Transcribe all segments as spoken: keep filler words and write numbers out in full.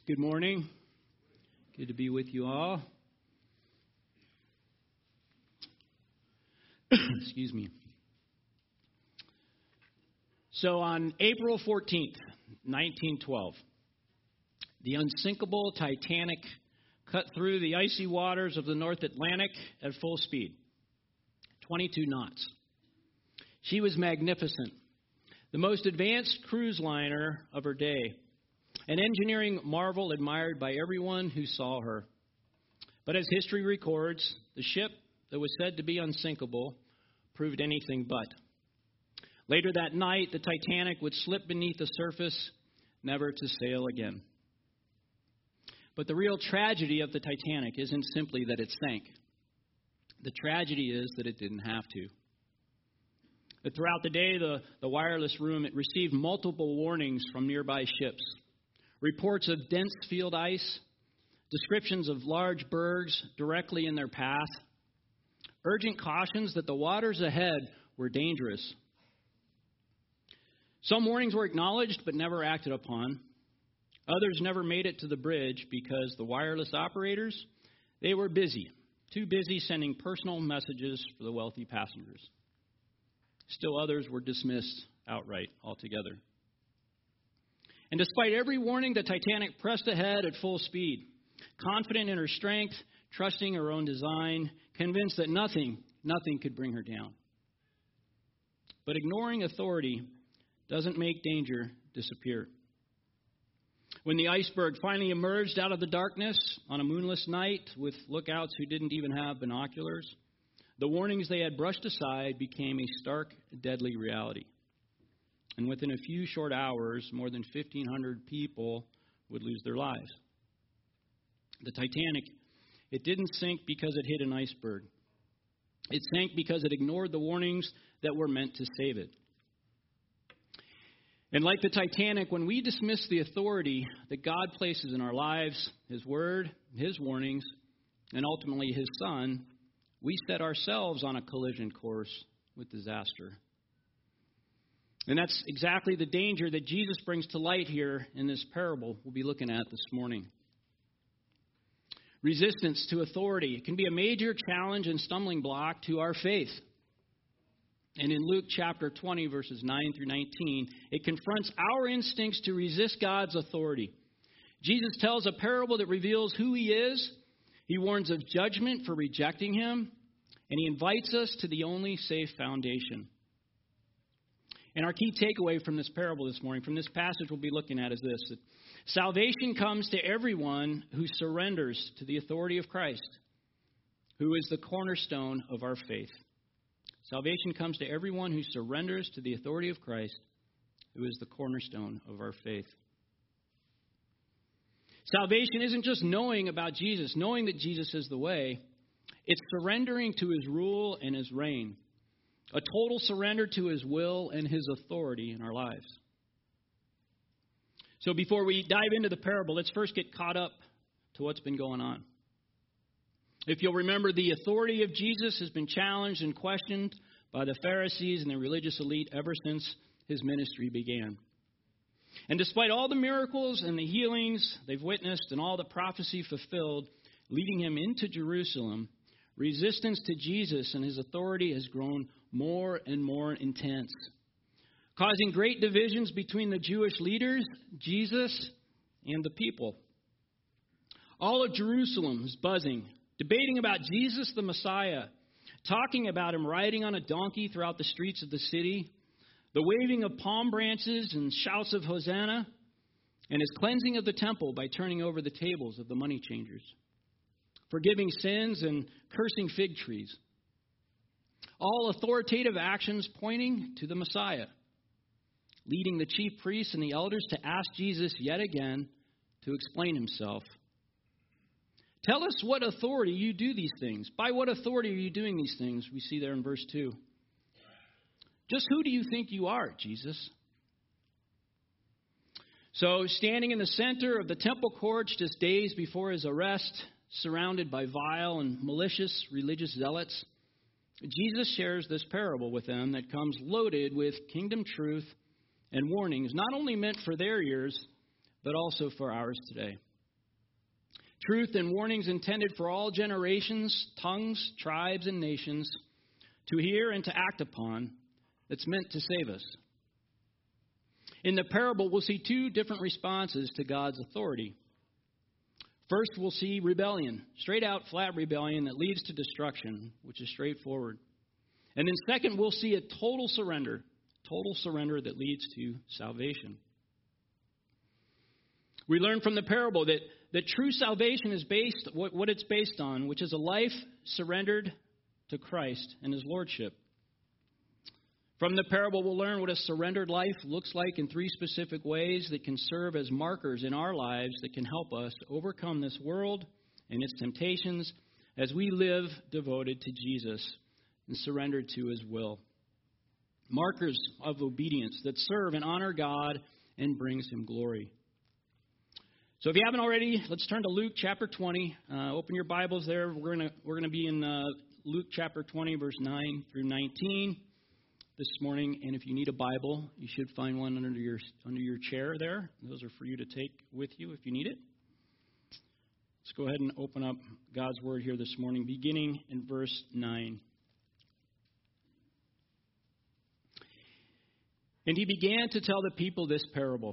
Good morning. Good to be with you all. Excuse me. So on April fourteenth, nineteen twelve, the unsinkable Titanic cut through the icy waters of the North Atlantic at full speed, twenty-two knots. She was magnificent, the most advanced cruise liner of her day, an engineering marvel admired by everyone who saw her. But as history records, the ship that was said to be unsinkable proved anything but. Later that night, the Titanic would slip beneath the surface, never to sail again. But the real tragedy of the Titanic isn't simply that it sank. The tragedy is that it didn't have to. But throughout the day, the, the wireless room, it received multiple warnings from nearby ships. Reports of dense field ice, descriptions of large bergs directly in their path, urgent cautions that the waters ahead were dangerous. Some warnings were acknowledged but never acted upon. Others never made it to the bridge because the wireless operators, they were busy, too busy sending personal messages for the wealthy passengers. Still others were dismissed outright altogether. And despite every warning, the Titanic pressed ahead at full speed, confident in her strength, trusting her own design, convinced that nothing, nothing could bring her down. But ignoring authority doesn't make danger disappear. When the iceberg finally emerged out of the darkness on a moonless night with lookouts who didn't even have binoculars, the warnings they had brushed aside became a stark, deadly reality. And within a few short hours, more than fifteen hundred people would lose their lives. The Titanic, it didn't sink because it hit an iceberg. It sank because it ignored the warnings that were meant to save it. And like the Titanic, when we dismiss the authority that God places in our lives, His Word, His warnings, and ultimately His Son, we set ourselves on a collision course with disaster. And that's exactly the danger that Jesus brings to light here in this parable we'll be looking at this morning. Resistance to authority. It can be a major challenge and stumbling block to our faith. And in Luke chapter twenty, verses nine through nineteen, it confronts our instincts to resist God's authority. Jesus tells a parable that reveals who He is. He warns of judgment for rejecting Him. And He invites us to the only safe foundation. And our key takeaway from this parable this morning, from this passage we'll be looking at, is this: that salvation comes to everyone who surrenders to the authority of Christ, who is the cornerstone of our faith. Salvation comes to everyone who surrenders to the authority of Christ, who is the cornerstone of our faith. Salvation isn't just knowing about Jesus, knowing that Jesus is the way. It's surrendering to His rule and His reign. A total surrender to His will and His authority in our lives. So before we dive into the parable, let's first get caught up to what's been going on. If you'll remember, the authority of Jesus has been challenged and questioned by the Pharisees and the religious elite ever since His ministry began. And despite all the miracles and the healings they've witnessed and all the prophecy fulfilled, leading Him into Jerusalem, resistance to Jesus and His authority has grown more and more intense, causing great divisions between the Jewish leaders, Jesus, and the people. All of Jerusalem is buzzing, debating about Jesus the Messiah, talking about Him riding on a donkey throughout the streets of the city, the waving of palm branches and shouts of Hosanna, and His cleansing of the temple by turning over the tables of the money changers, forgiving sins and cursing fig trees. All authoritative actions pointing to the Messiah, leading the chief priests and the elders to ask Jesus yet again to explain Himself. Tell us what authority you do these things. By what authority are you doing these things? We see there in verse two. Just who do you think you are, Jesus? So, standing in the center of the temple courts just days before His arrest, surrounded by vile and malicious religious zealots, Jesus shares this parable with them that comes loaded with kingdom truth and warnings, not only meant for their ears, but also for ours today. Truth and warnings intended for all generations, tongues, tribes, and nations to hear and to act upon, that's meant to save us. In the parable, we'll see two different responses to God's authority. First, we'll see rebellion, straight out, flat rebellion that leads to destruction, which is straightforward. And then second, we'll see a total surrender, total surrender that leads to salvation. We learn from the parable that, that true salvation is based, what, what it's based on, which is a life surrendered to Christ and His Lordship. From the parable, we'll learn what a surrendered life looks like in three specific ways that can serve as markers in our lives that can help us overcome this world and its temptations as we live devoted to Jesus and surrendered to His will. Markers of obedience that serve and honor God and brings Him glory. So if you haven't already, let's turn to Luke chapter twenty. Uh, open your Bibles there. We're going we're going to be in uh, Luke chapter twenty, verse nine through nineteen. This morning, and if you need a Bible, you should find one under your under your chair there. Those are for you to take with you if you need it. Let's go ahead and open up God's Word here this morning, beginning in verse nine. And he began to tell the people this parable.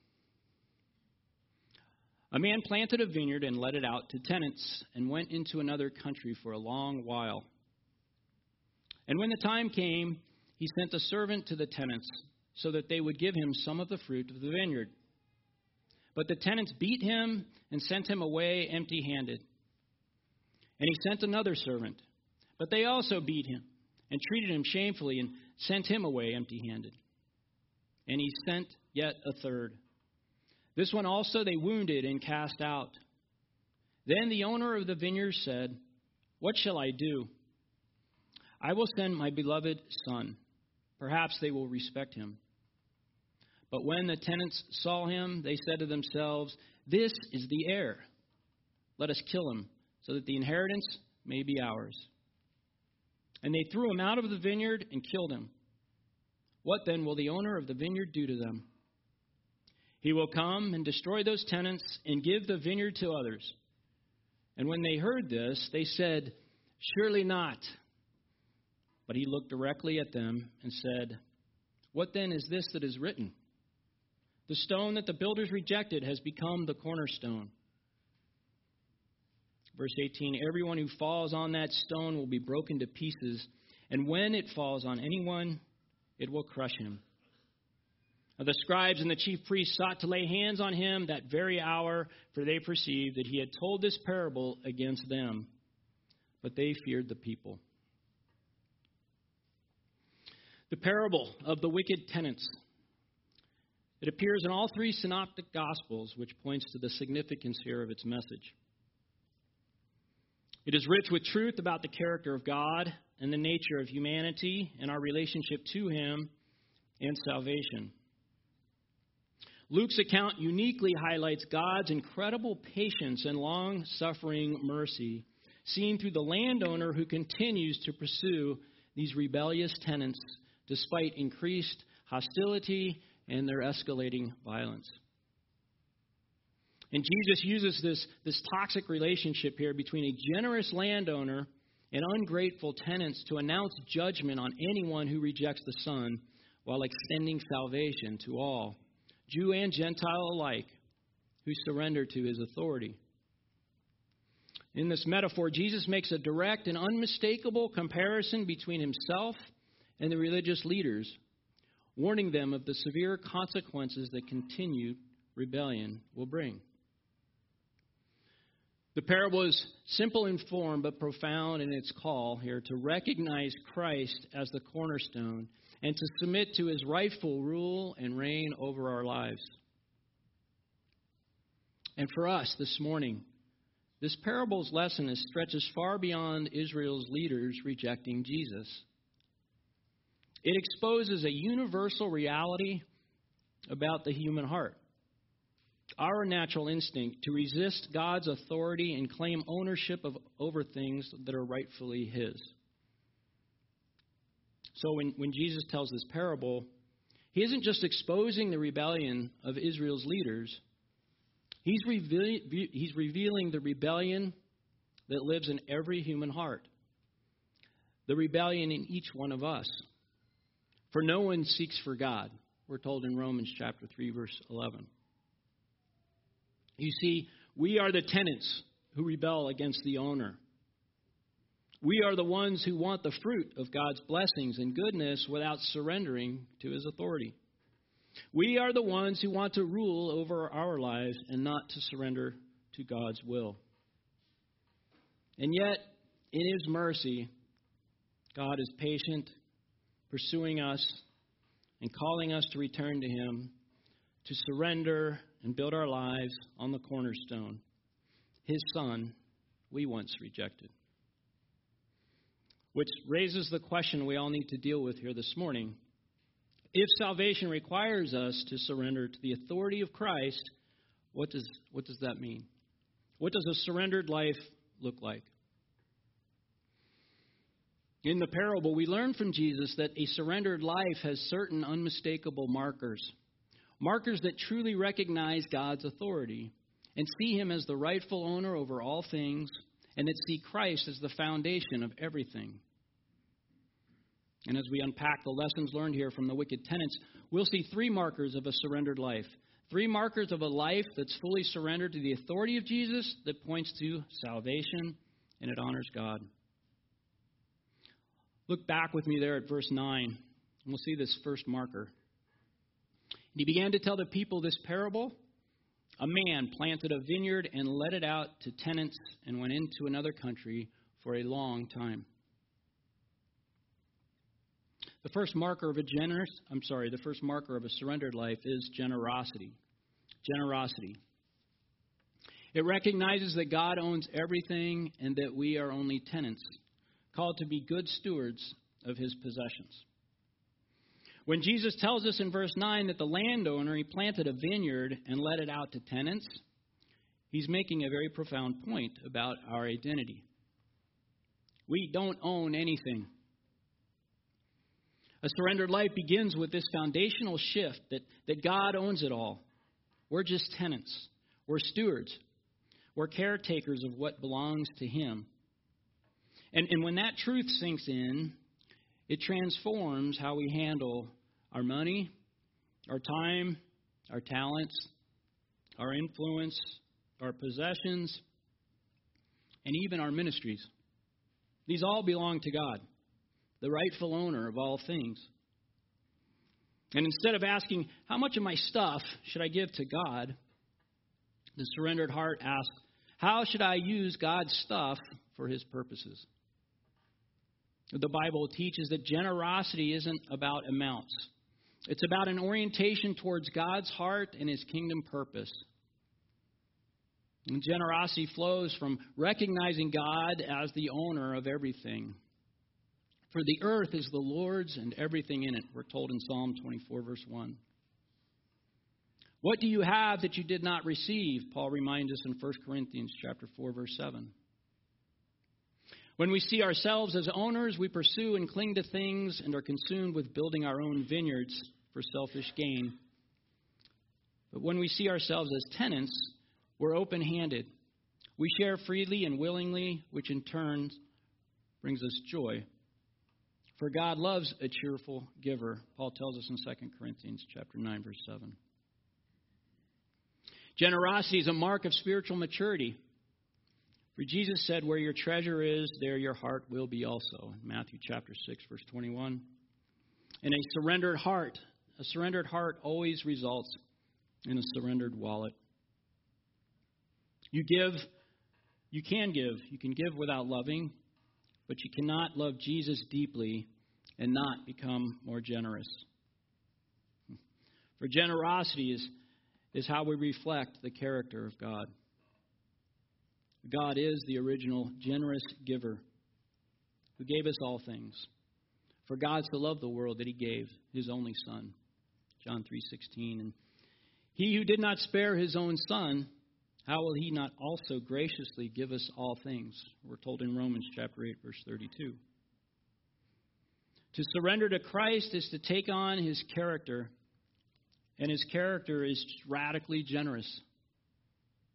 A man planted a vineyard and let it out to tenants and went into another country for a long while. And when the time came, he sent a servant to the tenants so that they would give him some of the fruit of the vineyard. But the tenants beat him and sent him away empty-handed. And he sent another servant, but they also beat him and treated him shamefully and sent him away empty-handed. And he sent yet a third. This one also they wounded and cast out. Then the owner of the vineyard said, "What shall I do? I will send my beloved son. Perhaps they will respect him." But when the tenants saw him, they said to themselves, "This is the heir. Let us kill him, so that the inheritance may be ours." And they threw him out of the vineyard and killed him. What then will the owner of the vineyard do to them? He will come and destroy those tenants and give the vineyard to others. And when they heard this, they said, "Surely not." But he looked directly at them and said, "What then is this that is written? The stone that the builders rejected has become the cornerstone." Verse eighteen, "Everyone who falls on that stone will be broken to pieces, and when it falls on anyone, it will crush him." Now the scribes and the chief priests sought to lay hands on him that very hour, for they perceived that he had told this parable against them. But they feared the people. The parable of the wicked tenants. It appears in all three synoptic gospels, which points to the significance here of its message. It is rich with truth about the character of God and the nature of humanity and our relationship to Him and salvation. Luke's account uniquely highlights God's incredible patience and long-suffering mercy, seen through the landowner who continues to pursue these rebellious tenants despite increased hostility and their escalating violence. And Jesus uses this, this toxic relationship here between a generous landowner and ungrateful tenants to announce judgment on anyone who rejects the Son while extending salvation to all, Jew and Gentile alike, who surrender to His authority. In this metaphor, Jesus makes a direct and unmistakable comparison between Himself and the religious leaders, warning them of the severe consequences that continued rebellion will bring. The parable is simple in form but profound in its call here to recognize Christ as the cornerstone and to submit to His rightful rule and reign over our lives. And for us this morning, this parable's lesson is stretches far beyond Israel's leaders rejecting Jesus. It exposes a universal reality about the human heart. Our natural instinct to resist God's authority and claim ownership of over things that are rightfully His. So when, when Jesus tells this parable, He isn't just exposing the rebellion of Israel's leaders. He's, reveal, he's revealing the rebellion that lives in every human heart, the rebellion in each one of us. For no one seeks for God, we're told in Romans chapter three, verse eleven. You see, we are the tenants who rebel against the owner. We are the ones who want the fruit of God's blessings and goodness without surrendering to his authority. We are the ones who want to rule over our lives and not to surrender to God's will. And yet, in his mercy, God is patient, pursuing us and calling us to return to him, to surrender and build our lives on the cornerstone, his Son we once rejected. Which raises the question we all need to deal with here this morning. If salvation requires us to surrender to the authority of Christ, what does, what does that mean? What does a surrendered life look like? In the parable, we learn from Jesus that a surrendered life has certain unmistakable markers. Markers that truly recognize God's authority and see him as the rightful owner over all things, and that see Christ as the foundation of everything. And as we unpack the lessons learned here from the wicked tenants, we'll see three markers of a surrendered life. Three markers of a life that's fully surrendered to the authority of Jesus that points to salvation and it honors God. Look back with me there at verse nine, and we'll see this first marker. And he began to tell the people this parable. A man planted a vineyard and let it out to tenants and went into another country for a long time. The first marker of a generous, I'm sorry, the first marker of a surrendered life is generosity. Generosity. It recognizes that God owns everything and that we are only tenants, called to be good stewards of his possessions. When Jesus tells us in verse nine that the landowner, he planted a vineyard and let it out to tenants, he's making a very profound point about our identity. We don't own anything. A surrendered life begins with this foundational shift that, that God owns it all. We're just tenants. We're stewards. We're caretakers of what belongs to him. And, and when that truth sinks in, it transforms how we handle our money, our time, our talents, our influence, our possessions, and even our ministries. These all belong to God, the rightful owner of all things. And instead of asking, how much of my stuff should I give to God, the surrendered heart asks, how should I use God's stuff for his purposes? The Bible teaches that generosity isn't about amounts. It's about an orientation towards God's heart and his kingdom purpose. And generosity flows from recognizing God as the owner of everything. For the earth is the Lord's and everything in it, we're told in Psalm twenty-four, verse one. What do you have that you did not receive? Paul reminds us in First Corinthians chapter four, verse seven. When we see ourselves as owners, we pursue and cling to things and are consumed with building our own vineyards for selfish gain. But when we see ourselves as tenants, we're open-handed. We share freely and willingly, which in turn brings us joy. For God loves a cheerful giver, Paul tells us in Second Corinthians chapter nine, verse seven. Generosity is a mark of spiritual maturity. For Jesus said, where your treasure is, there your heart will be also. In Matthew chapter six, verse twenty-one. And a surrendered heart, a surrendered heart always results in a surrendered wallet. You give, you can give. You can give without loving, but you cannot love Jesus deeply and not become more generous. For generosity is, is how we reflect the character of God. God is the original generous giver who gave us all things. For God so loved the world that he gave his only Son. John three sixteen. And he who did not spare his own Son, how will he not also graciously give us all things? We're told in Romans chapter eight, verse thirty-two. To surrender to Christ is to take on his character, and his character is radically generous.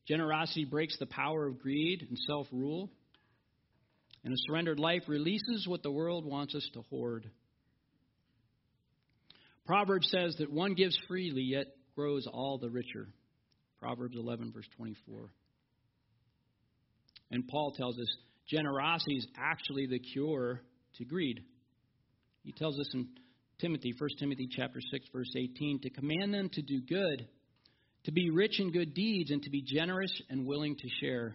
Generosity breaks the power of greed and self-rule. And a surrendered life releases what the world wants us to hoard. Proverbs says that one gives freely, yet grows all the richer. Proverbs eleven, verse twenty-four. And Paul tells us generosity is actually the cure to greed. He tells us in Timothy, First Timothy chapter six, verse eighteen, to command them to do good, to be rich in good deeds, and to be generous and willing to share.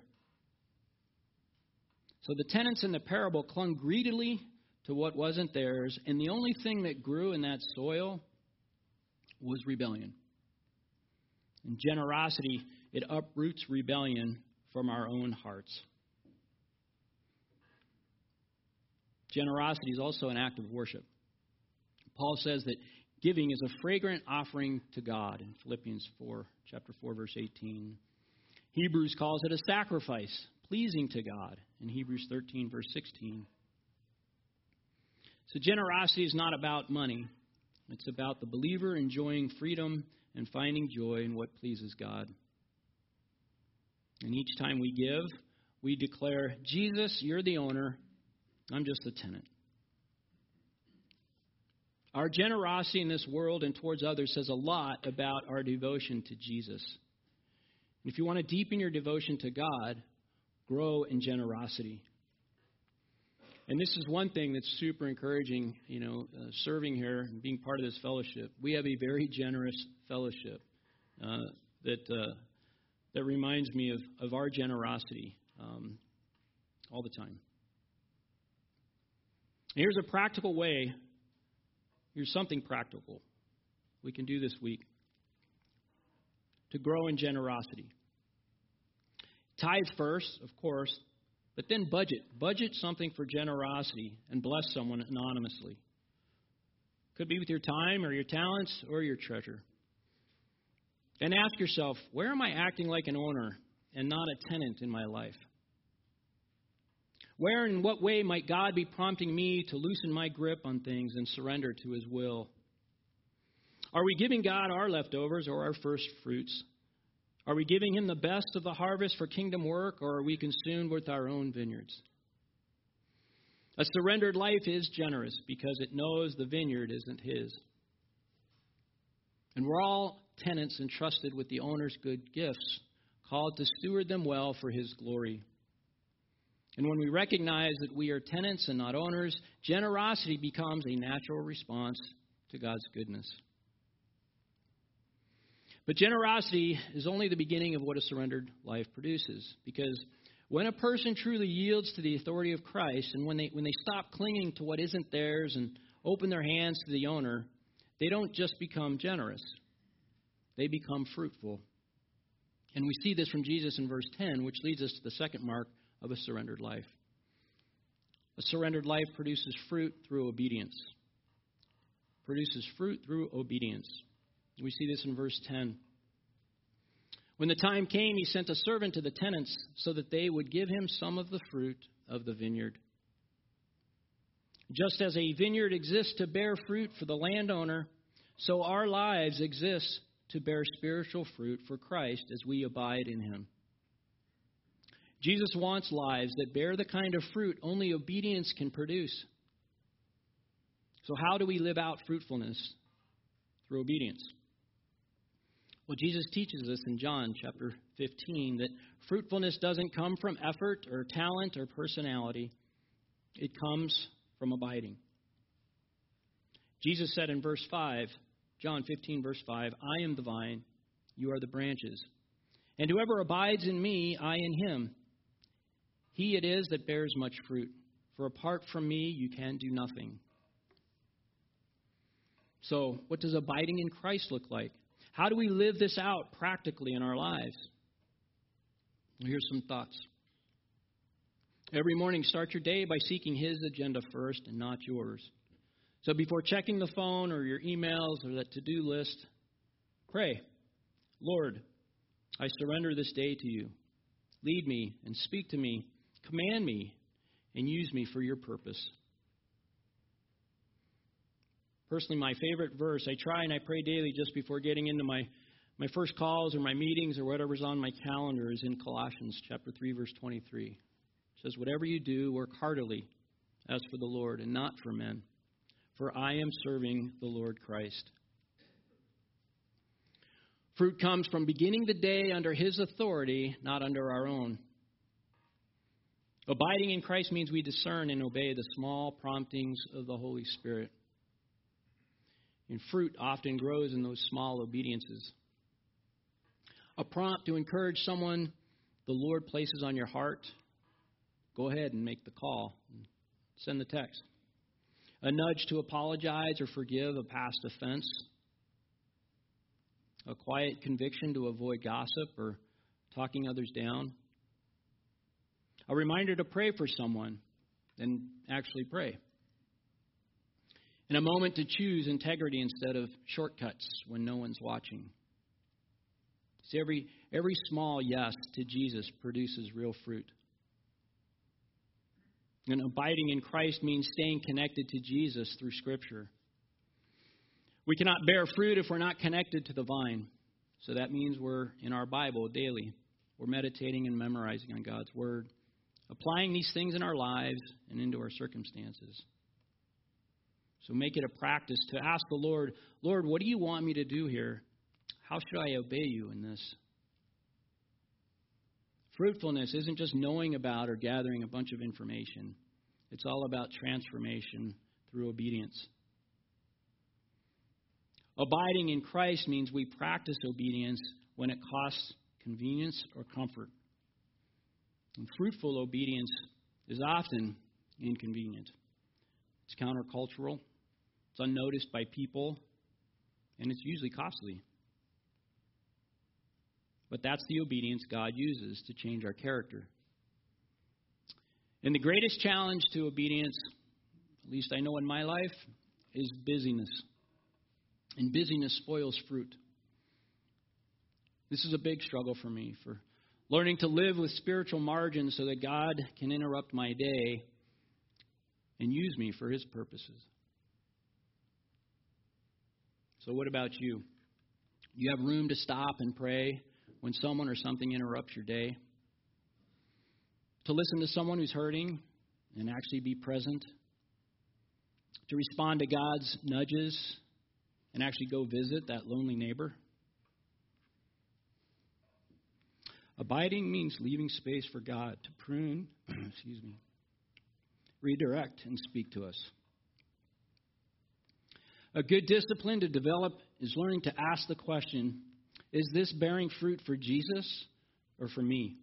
So the tenants in the parable clung greedily to what wasn't theirs, and the only thing that grew in that soil was rebellion. And generosity, it uproots rebellion from our own hearts. Generosity is also an act of worship. Paul says that giving is a fragrant offering to God in Philippians four, chapter four, verse eighteen. Hebrews calls it a sacrifice, pleasing to God in Hebrews thirteen, verse sixteen. So generosity is not about money. It's about the believer enjoying freedom and finding joy in what pleases God. And each time we give, we declare, Jesus, you're the owner. I'm just the tenant. Our generosity in this world and towards others says a lot about our devotion to Jesus. If you want to deepen your devotion to God, grow in generosity. And this is one thing that's super encouraging, you know, uh, serving here and being part of this fellowship. We have a very generous fellowship uh, that uh, that reminds me of, of our generosity um, all the time. Here's a practical way. Here's something practical we can do this week to grow in generosity. Tithe first, of course, but then budget. Budget something for generosity and bless someone anonymously. Could be with your time or your talents or your treasure. Then ask yourself, where am I acting like an owner and not a tenant in my life? Where and in what way might God be prompting me to loosen my grip on things and surrender to His will? Are we giving God our leftovers or our first fruits? Are we giving Him the best of the harvest for kingdom work, or are we consumed with our own vineyards? A surrendered life is generous because it knows the vineyard isn't His. And we're all tenants entrusted with the owner's good gifts, called to steward them well for His glory. And when we recognize that we are tenants and not owners, generosity becomes a natural response to God's goodness. But generosity is only the beginning of what a surrendered life produces. Because when a person truly yields to the authority of Christ, and when they when they stop clinging to what isn't theirs and open their hands to the owner, they don't just become generous. They become fruitful. And we see this from Jesus in verse ten, which leads us to the second mark of a surrendered life. A surrendered life produces fruit through obedience. Produces fruit through obedience. We see this in verse ten. When the time came, he sent a servant to the tenants so that they would give him some of the fruit of the vineyard. Just as a vineyard exists to bear fruit for the landowner, so our lives exist to bear spiritual fruit for Christ as we abide in Him. Jesus wants lives that bear the kind of fruit only obedience can produce. So how do we live out fruitfulness? Through obedience. Well, Jesus teaches us in John chapter fifteen that fruitfulness doesn't come from effort or talent or personality. It comes from abiding. Jesus said in verse five, John fifteen, verse five, I am the vine, you are the branches. And whoever abides in me, I in him. He it is that bears much fruit. For apart from me, you can do nothing. So, what does abiding in Christ look like? How do we live this out practically in our lives? Well, here's some thoughts. Every morning, start your day by seeking His agenda first and not yours. So before checking the phone or your emails or that to-do list, pray, Lord, I surrender this day to you. Lead me and speak to me. Command me and use me for your purpose. Personally, my favorite verse, I try and I pray daily just before getting into my, My first calls or my meetings or whatever's on my calendar is in Colossians chapter three, verse twenty-three. It says, whatever you do, work heartily as for the Lord and not for men, for I am serving the Lord Christ. Fruit comes from beginning the day under His authority, not under our own. Abiding in Christ means we discern and obey the small promptings of the Holy Spirit. And fruit often grows in those small obediences. A prompt to encourage someone the Lord places on your heart, go ahead and make the call. Send the text. A nudge to apologize or forgive a past offense. A quiet conviction to avoid gossip or talking others down. A reminder to pray for someone and actually pray. And a moment to choose integrity instead of shortcuts when no one's watching. See, every, every small yes to Jesus produces real fruit. And abiding in Christ means staying connected to Jesus through Scripture. We cannot bear fruit if we're not connected to the vine. So that means we're in our Bible daily. We're meditating and memorizing on God's Word, applying these things in our lives and into our circumstances. So make it a practice to ask the Lord, Lord, what do you want me to do here? How should I obey you in this? Fruitfulness isn't just knowing about or gathering a bunch of information. It's all about transformation through obedience. Abiding in Christ means we practice obedience when it costs convenience or comfort. And fruitful obedience is often inconvenient. It's countercultural, it's unnoticed by people, and it's usually costly. But that's the obedience God uses to change our character. And the greatest challenge to obedience, at least I know in my life, is busyness. And busyness spoils fruit. This is a big struggle for me, for learning to live with spiritual margins so that God can interrupt my day and use me for His purposes. So what about you? Do you have room to stop and pray when someone or something interrupts your day? To listen to someone who's hurting and actually be present? To respond to God's nudges and actually go visit that lonely neighbor? Abiding means leaving space for God to prune, excuse me, redirect, and speak to us. A good discipline to develop is learning to ask the question, is this bearing fruit for Jesus or for me?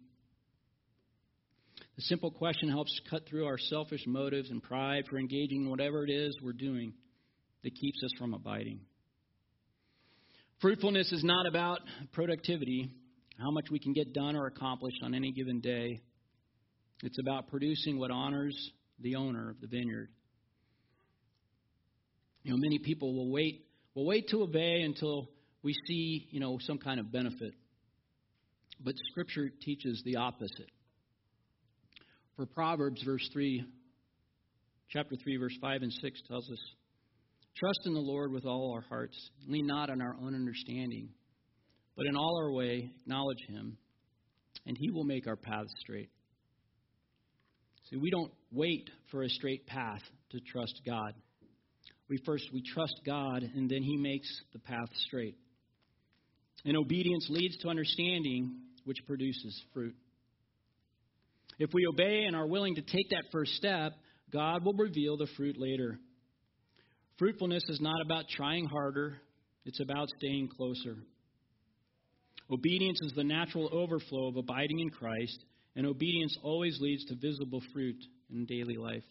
The simple question helps cut through our selfish motives and pride for engaging in whatever it is we're doing that keeps us from abiding. Fruitfulness is not about productivity, how much we can get done or accomplish on any given day. It's about producing what honors the owner of the vineyard. You know, many people will wait, will wait to obey until we see, you know, some kind of benefit. But Scripture teaches the opposite. For Proverbs, verse three, chapter three, verse five and six tells us, trust in the Lord with all our hearts, lean not on our own understanding, but in all our way acknowledge Him, and He will make our paths straight. See, we don't wait for a straight path to trust God. We first, we trust God, and then He makes the path straight. And obedience leads to understanding, which produces fruit. If we obey and are willing to take that first step, God will reveal the fruit later. Fruitfulness is not about trying harder. It's about staying closer. Obedience is the natural overflow of abiding in Christ, and obedience always leads to visible fruit in daily life.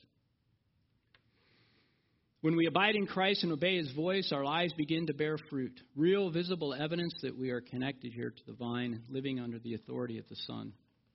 When we abide in Christ and obey His voice, our lives begin to bear fruit, real visible evidence that we are connected here to the vine, living under the authority of the Son.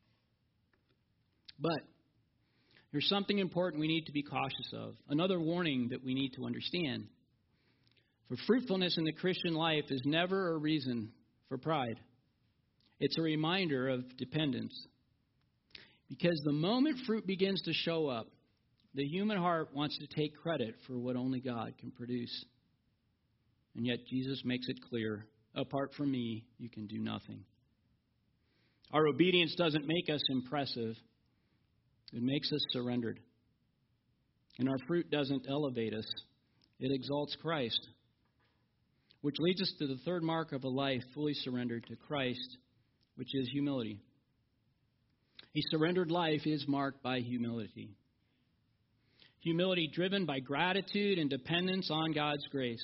But there's something important we need to be cautious of, another warning that we need to understand. For fruitfulness in the Christian life is never a reason for pride. It's a reminder of dependence. Because the moment fruit begins to show up, the human heart wants to take credit for what only God can produce. And yet Jesus makes it clear, Apart from me, you can do nothing. Our obedience doesn't make us impressive. It makes us surrendered. And our fruit doesn't elevate us. It exalts Christ. Which leads us to the third mark of a life fully surrendered to Christ, which is humility. A surrendered life is marked by humility. Humility driven by gratitude and dependence on God's grace.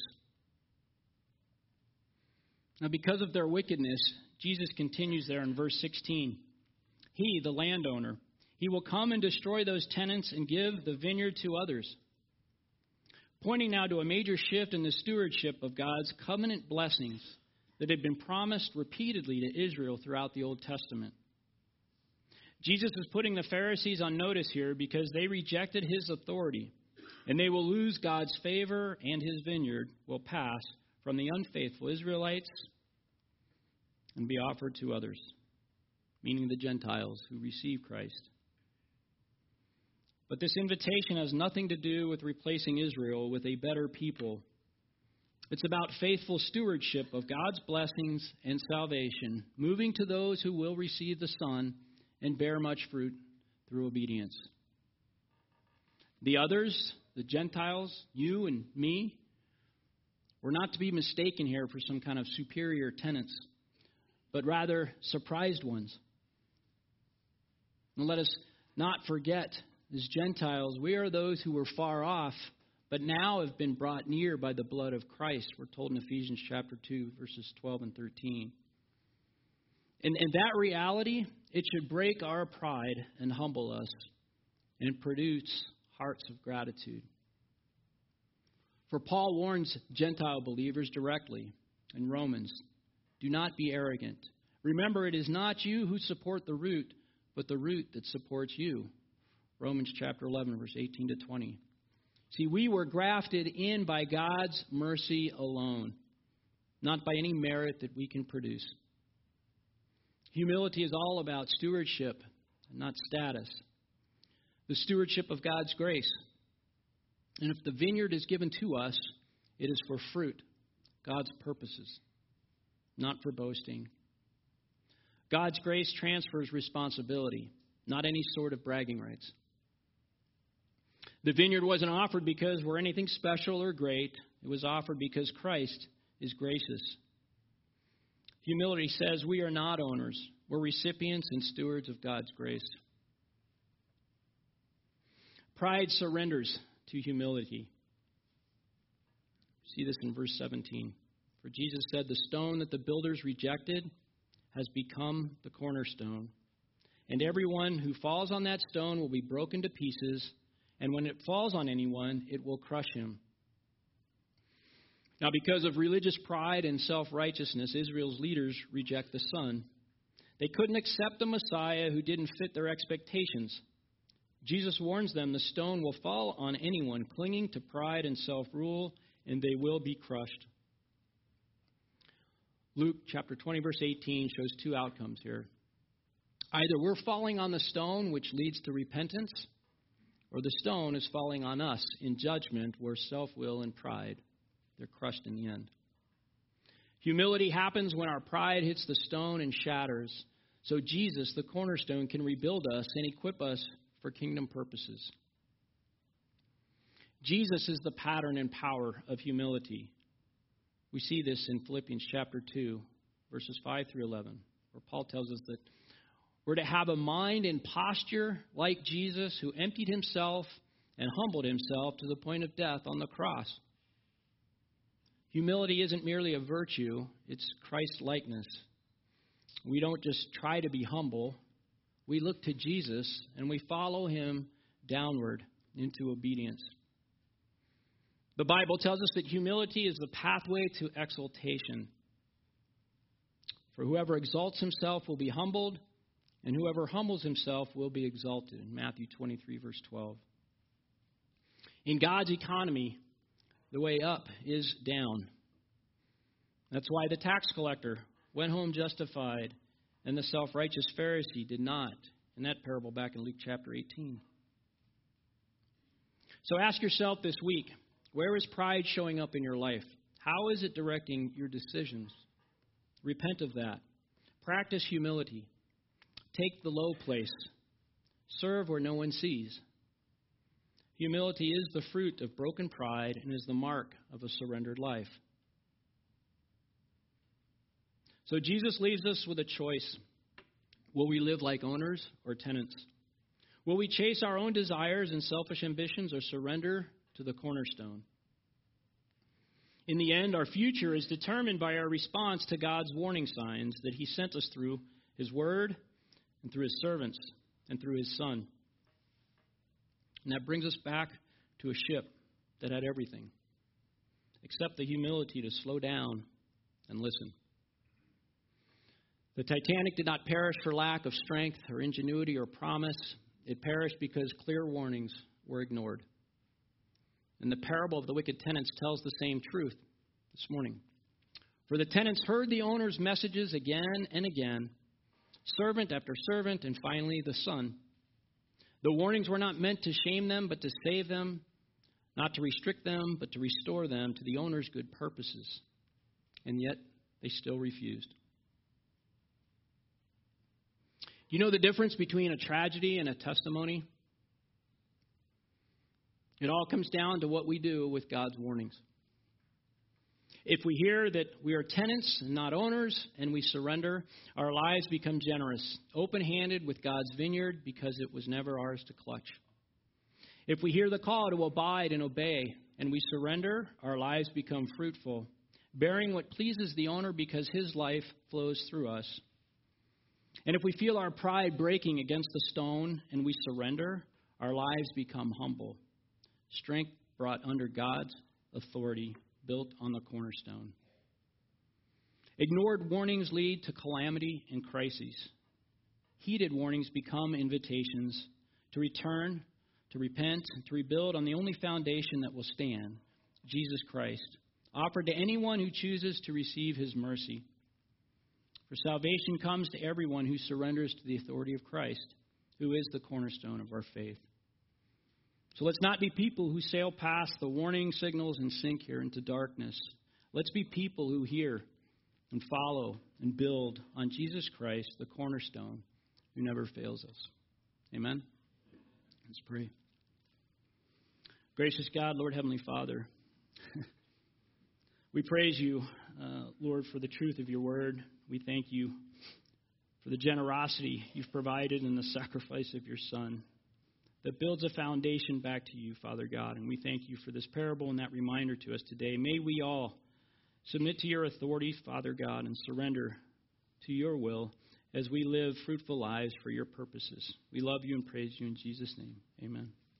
Now, because of their wickedness, Jesus continues there in verse sixteen. He, the landowner, he will come and destroy those tenants and give the vineyard to others. Pointing now to a major shift in the stewardship of God's covenant blessings that had been promised repeatedly to Israel throughout the Old Testament. Jesus is putting the Pharisees on notice here because they rejected his authority, and they will lose God's favor, and his vineyard will pass from the unfaithful Israelites and be offered to others, meaning the Gentiles who receive Christ. But this invitation has nothing to do with replacing Israel with a better people. It's about faithful stewardship of God's blessings and salvation, moving to those who will receive the Son and bear much fruit through obedience. The others, the Gentiles, you and me, we're not to be mistaken here for some kind of superior tenants, but rather surprised ones. And let us not forget, as Gentiles, we are those who were far off, but now have been brought near by the blood of Christ. We're told in Ephesians chapter two, verses twelve and thirteen. And, and that reality, it should break our pride and humble us and produce hearts of gratitude. For Paul warns Gentile believers directly in Romans, do not be arrogant. Remember, it is not you who support the root, but the root that supports you. Romans chapter eleven, verse eighteen to twenty. See, we were grafted in by God's mercy alone, not by any merit that we can produce. Humility is all about stewardship, not status. The stewardship of God's grace. And if the vineyard is given to us, it is for fruit, God's purposes, not for boasting. God's grace transfers responsibility, not any sort of bragging rights. The vineyard wasn't offered because we're anything special or great. It was offered because Christ is gracious. Humility says we are not owners. We're recipients and stewards of God's grace. Pride surrenders to humility. See this in verse seventeen. For Jesus said, the stone that the builders rejected has become the cornerstone. And everyone who falls on that stone will be broken to pieces. And when it falls on anyone, it will crush him. Now, because of religious pride and self-righteousness, Israel's leaders reject the Son. They couldn't accept the Messiah who didn't fit their expectations. Jesus warns them the stone will fall on anyone clinging to pride and self-rule, and they will be crushed. Luke chapter twenty, verse eighteen shows two outcomes here. Either we're falling on the stone, which leads to repentance, or the stone is falling on us in judgment where self-will and pride, they're crushed in the end. Humility happens when our pride hits the stone and shatters. So Jesus, the cornerstone, can rebuild us and equip us for kingdom purposes. Jesus is the pattern and power of humility. We see this in Philippians chapter two, verses five through eleven, where Paul tells us that we're to have a mind and posture like Jesus, who emptied himself and humbled himself to the point of death on the cross. Humility isn't merely a virtue, it's Christ-likeness. We don't just try to be humble. We look to Jesus and we follow him downward into obedience. The Bible tells us that humility is the pathway to exaltation. For whoever exalts himself will be humbled, and whoever humbles himself will be exalted. In Matthew twenty-three, verse twelve. In God's economy, the way up is down. That's why the tax collector went home justified, and the self-righteous Pharisee did not. In that parable back in Luke chapter eighteen. So ask yourself this week, where is pride showing up in your life? How is it directing your decisions? Repent of that. Practice humility. Take the low place. Serve where no one sees. Humility is the fruit of broken pride and is the mark of a surrendered life. So Jesus leaves us with a choice. Will we live like owners or tenants? Will we chase our own desires and selfish ambitions or surrender to the cornerstone? In the end, our future is determined by our response to God's warning signs that he sent us through his word and through his servants and through his Son. And that brings us back to a ship that had everything, except the humility to slow down and listen. The Titanic did not perish for lack of strength or ingenuity or promise. It perished because clear warnings were ignored. And the parable of the wicked tenants tells the same truth this morning. For the tenants heard the owner's messages again and again, servant after servant, and finally the son. The warnings were not meant to shame them, but to save them, not to restrict them, but to restore them to the owner's good purposes. And yet they still refused. You know the difference between a tragedy and a testimony? It all comes down to what we do with God's warnings. If we hear that we are tenants and not owners, and we surrender, our lives become generous, open-handed with God's vineyard because it was never ours to clutch. If we hear the call to abide and obey, and we surrender, our lives become fruitful, bearing what pleases the owner because his life flows through us. And if we feel our pride breaking against the stone and we surrender, our lives become humble, strength brought under God's authority, built on the cornerstone. Ignored warnings lead to calamity and crises. Heeded warnings become invitations to return, to repent, and to rebuild on the only foundation that will stand, Jesus Christ, offered to anyone who chooses to receive his mercy. For salvation comes to everyone who surrenders to the authority of Christ, who is the cornerstone of our faith. So let's not be people who sail past the warning signals and sink here into darkness. Let's be people who hear and follow and build on Jesus Christ, the cornerstone, who never fails us. Amen? Let's pray. Gracious God, Lord Heavenly Father, we praise you, uh, Lord, for the truth of your word. We thank you for the generosity you've provided in the sacrifice of your Son that builds a foundation back to you, Father God. And we thank you for this parable and that reminder to us today. May we all submit to your authority, Father God, and surrender to your will as we live fruitful lives for your purposes. We love you and praise you in Jesus' name. Amen.